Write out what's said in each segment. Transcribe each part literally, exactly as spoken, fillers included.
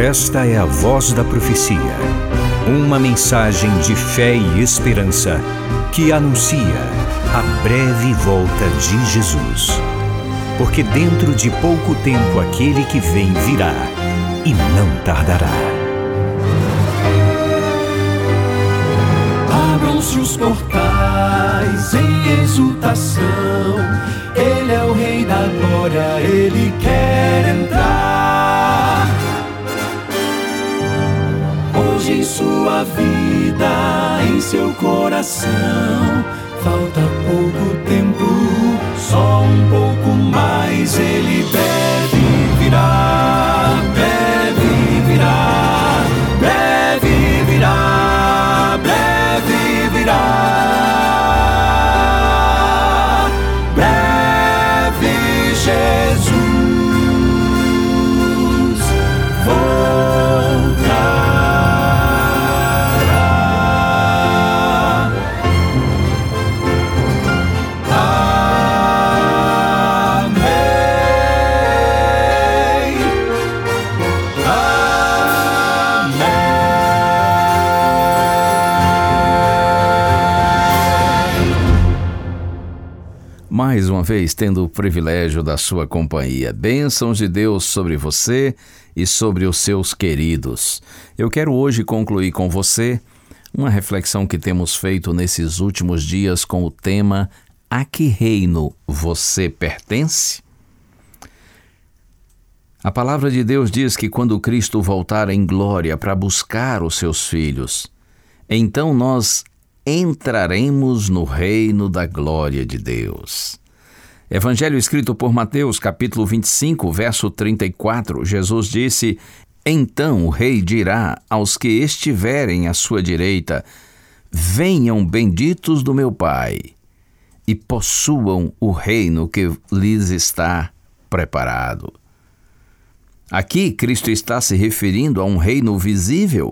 Esta é a Voz da Profecia, uma mensagem de fé e esperança que anuncia a breve volta de Jesus. Porque dentro de pouco tempo aquele que vem virá e não tardará. Abram-se os portais em exultação, Ele é o Rei da Glória, Ele quer entrar. Hoje em sua vida, em seu coração, falta pouco tempo, só um pouco mais. Ele breve virá, breve virá, breve virá, breve virá. Breve Jesus voltará. Mais uma vez, tendo o privilégio da sua companhia. Bênçãos de Deus sobre você e sobre os seus queridos. Eu quero hoje concluir com você uma reflexão que temos feito nesses últimos dias com o tema A que reino você pertence? A palavra de Deus diz que quando Cristo voltar em glória para buscar os seus filhos, então nós entraremos no reino da glória de Deus. Evangelho escrito por Mateus, capítulo vinte e cinco, verso trinta e quatro, Jesus disse: Então o rei dirá aos que estiverem à sua direita: Venham benditos do meu Pai, e possuam o reino que lhes está preparado. Aqui Cristo está se referindo a um reino visível,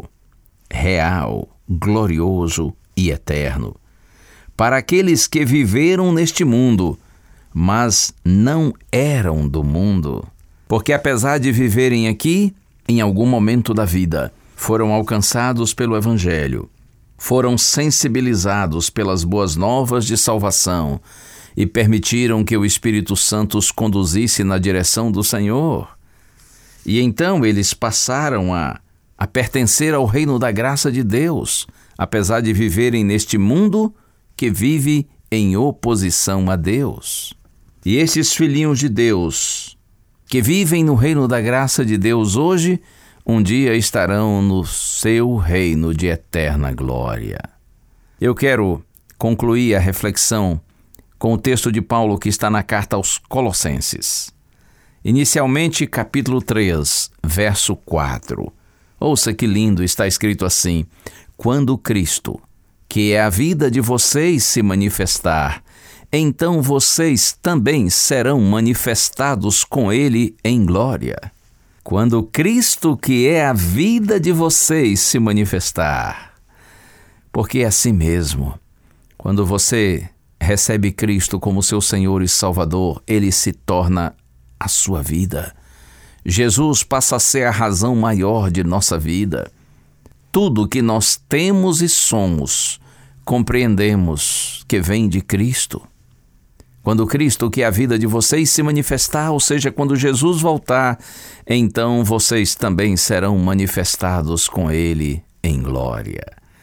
real, glorioso e eterno, para aqueles que viveram neste mundo, mas não eram do mundo. Porque apesar de viverem aqui, em algum momento da vida, foram alcançados pelo Evangelho, foram sensibilizados pelas boas novas de salvação e permitiram que o Espírito Santo os conduzisse na direção do Senhor. E então eles passaram a, a pertencer ao reino da graça de Deus, apesar de viverem neste mundo que vive em oposição a Deus. E esses filhinhos de Deus, que vivem no reino da graça de Deus hoje, um dia estarão no seu reino de eterna glória. Eu quero concluir a reflexão com o texto de Paulo que está na carta aos Colossenses. Inicialmente, capítulo três, verso quatro. Ouça que lindo, está escrito assim: Quando Cristo, que é a vida de vocês, se manifestar, então vocês também serão manifestados com Ele em glória. Quando Cristo, que é a vida de vocês, se manifestar. Porque é assim mesmo, quando você recebe Cristo como seu Senhor e Salvador, Ele se torna a sua vida. Jesus passa a ser a razão maior de nossa vida. Tudo que nós temos e somos, compreendemos que vem de Cristo. Quando Cristo, que é a vida de vocês, se manifestar, ou seja, quando Jesus voltar, então vocês também serão manifestados com Ele em glória.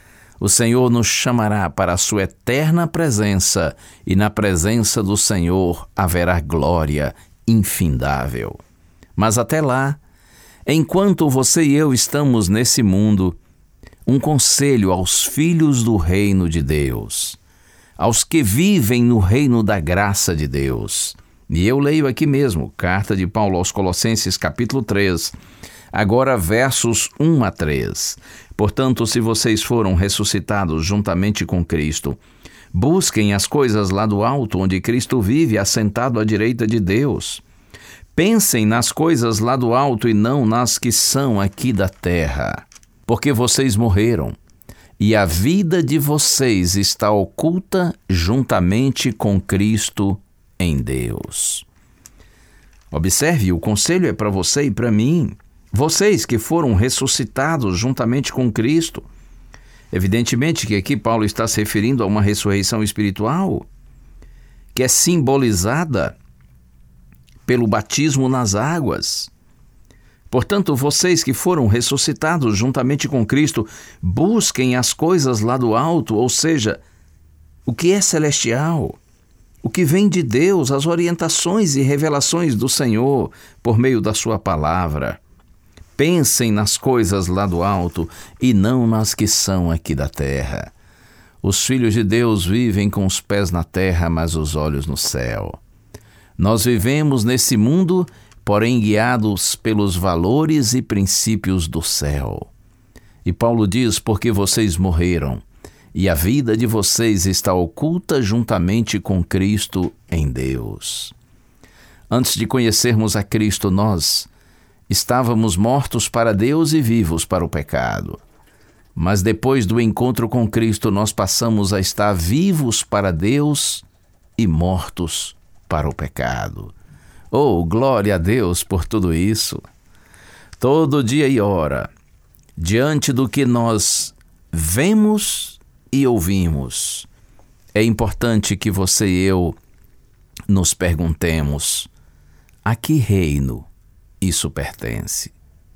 O Senhor nos chamará para a sua eterna presença, e na presença do Senhor haverá glória infindável. Mas até lá, enquanto você e eu estamos nesse mundo, um conselho aos filhos do reino de Deus, aos que vivem no reino da graça de Deus. E eu leio aqui mesmo, carta de Paulo aos Colossenses, capítulo três, agora versos um a três. Portanto, se vocês foram ressuscitados juntamente com Cristo, busquem as coisas lá do alto, onde Cristo vive, assentado à direita de Deus. Pensem nas coisas lá do alto e não nas que são aqui da terra. Porque vocês morreram, e a vida de vocês está oculta juntamente com Cristo em Deus. Observe, o conselho é para você e para mim. Vocês que foram ressuscitados juntamente com Cristo. Evidentemente que aqui Paulo está se referindo a uma ressurreição espiritual, que é simbolizada pelo batismo nas águas. Portanto, vocês que foram ressuscitados juntamente com Cristo, busquem as coisas lá do alto, ou seja, o que é celestial, o que vem de Deus, as orientações e revelações do Senhor por meio da sua palavra. Pensem nas coisas lá do alto e não nas que são aqui da terra. Os filhos de Deus vivem com os pés na terra, mas os olhos no céu. Nós vivemos nesse mundo, porém guiados pelos valores e princípios do céu. E Paulo diz, porque vocês morreram, e a vida de vocês está oculta juntamente com Cristo em Deus. Antes de conhecermos a Cristo, nós estávamos mortos para Deus e vivos para o pecado. Mas depois do encontro com Cristo, nós passamos a estar vivos para Deus e mortos para o pecado. Oh, glória a Deus por tudo isso! Todo dia e hora, diante do que nós vemos e ouvimos, é importante que você e eu nos perguntemos: a que reino isso pertence?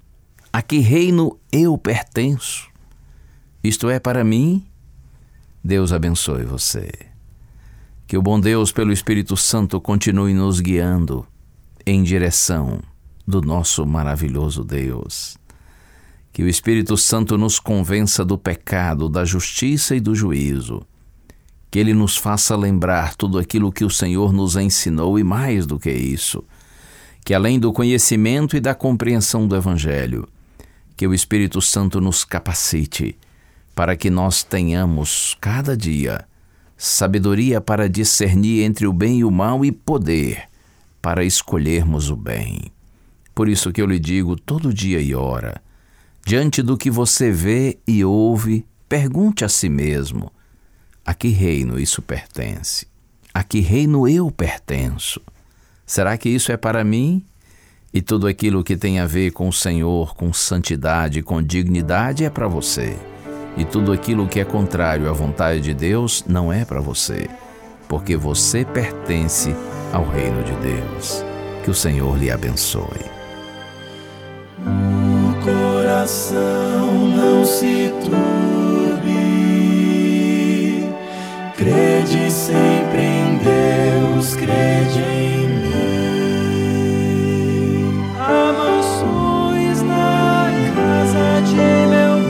A que reino eu pertenço? Isto é para mim? Deus abençoe você. Que o bom Deus, pelo Espírito Santo, continue nos guiando em direção do nosso maravilhoso Deus. Que o Espírito Santo nos convença do pecado, da justiça e do juízo. Que Ele nos faça lembrar tudo aquilo que o Senhor nos ensinou e mais do que isso. Que além do conhecimento e da compreensão do Evangelho, que o Espírito Santo nos capacite para que nós tenhamos cada dia sabedoria para discernir entre o bem e o mal e poder para escolhermos o bem. Por isso que eu lhe digo todo dia e hora, diante do que você vê e ouve, pergunte a si mesmo: a que reino isso pertence? A que reino eu pertenço? Será que isso é para mim? E tudo aquilo que tem a ver com o Senhor, com santidade, com dignidade é para você. E tudo aquilo que é contrário à vontade de Deus não é para você, porque você pertence ao reino de Deus. Que o Senhor lhe abençoe. O coração não se turbe, crede sempre em Deus, crede em mim. Há mansões na casa de meu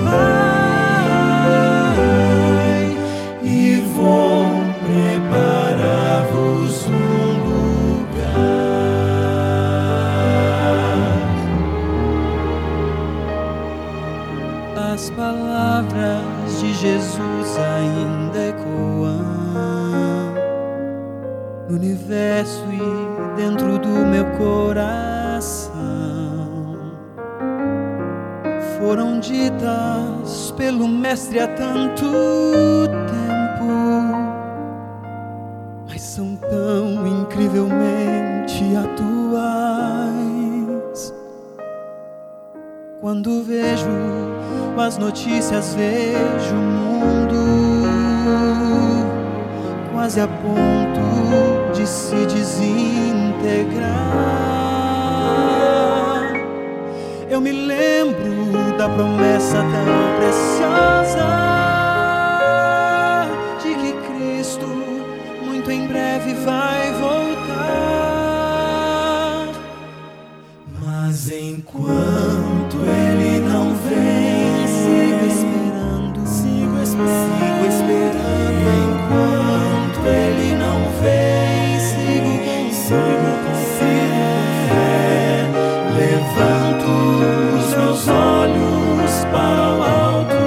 Pai, e vou preparar-vos um lugar. As palavras de Jesus ainda ecoam no universo e dentro do meu coração. Foram ditas pelo Mestre há tanto tempo, mas são tão incrivelmente atuais. Quando vejo as notícias, vejo o mundo quase a ponto de se desintegrar. Eu me lembro da promessa tão preciosa de que Cristo muito em breve vai voltar. Mas enquanto Ele não vem, sigo esperando, sigo esperando, sigo esperando. Enquanto Ele não vem, sigo com sigo com fé. Levanto os meus olhos para o alto.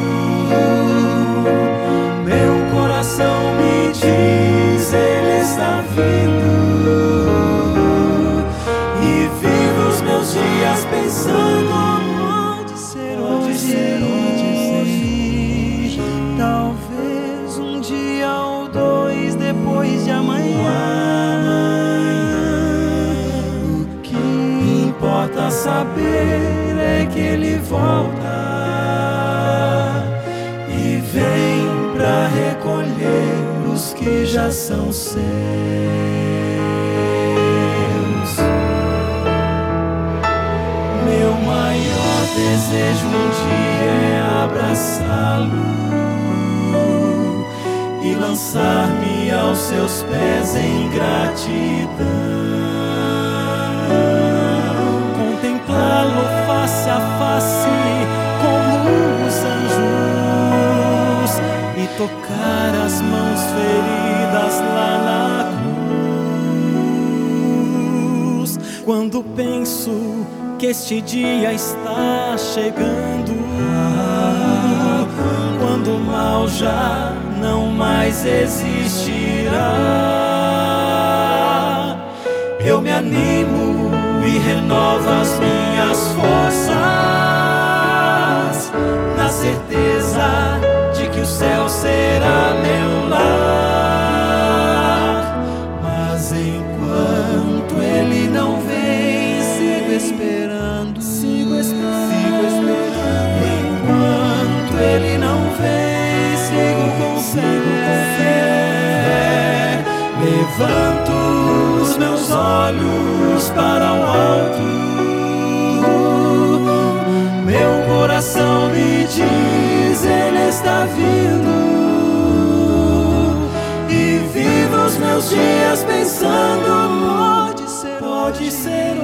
Meu coração me diz, Ele está saber é que Ele volta e vem pra recolher os que já são seus. Meu maior desejo um dia é abraçá-lo e lançar-me aos seus pés em gratidão, contemplá-lo face a face como os anjos e tocar as mãos feridas lá na cruz. Quando penso que este dia está chegando, quando o mal já não mais existirá, eu me animo e renovo as minhas forças, na certeza de que o céu será meu lar. Mas enquanto Ele não vem, sigo esperando, sigo esperando, sigo esperando. Enquanto Ele não vem, sigo com fé, levanto os meus olhos para o alto, meu coração me diz, Ele está vindo, e vivo os meus dias pensando, pode ser, pode ser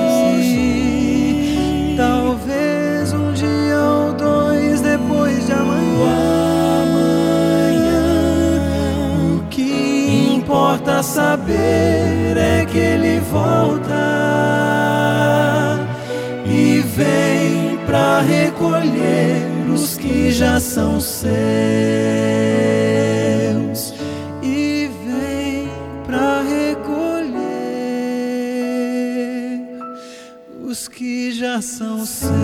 hoje, talvez um dia ou dois depois de amanhã. Importa saber é que Ele volta e vem pra recolher os que já são seus, e vem pra recolher os que já são seus.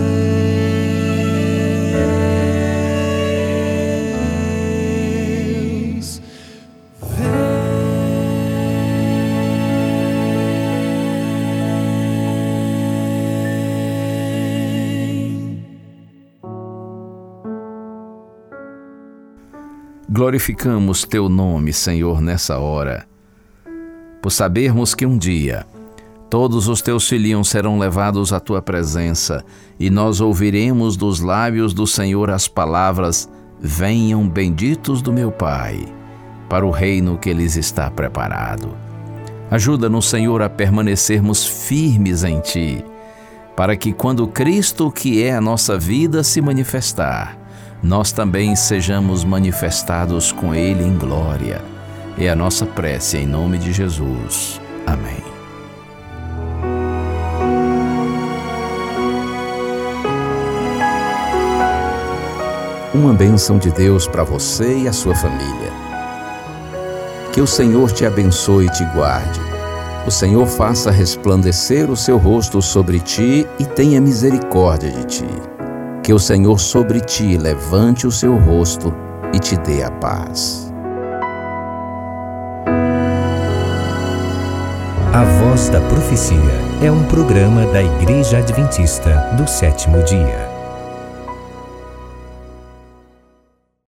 Glorificamos Teu nome, Senhor, nessa hora, por sabermos que um dia todos os Teus filhinhos serão levados à Tua presença e nós ouviremos dos lábios do Senhor as palavras: venham benditos do meu Pai, para o reino que lhes está preparado. Ajuda-nos, Senhor, a permanecermos firmes em Ti, para que quando Cristo, que é a nossa vida, se manifestar, nós também sejamos manifestados com Ele em glória. É a nossa prece em nome de Jesus. Amém. Uma bênção de Deus para você e a sua família. Que o Senhor te abençoe e te guarde. O Senhor faça resplandecer o seu rosto sobre ti e tenha misericórdia de ti. Que o Senhor sobre ti levante o seu rosto e te dê a paz. A Voz da Profecia é um programa da Igreja Adventista do Sétimo Dia.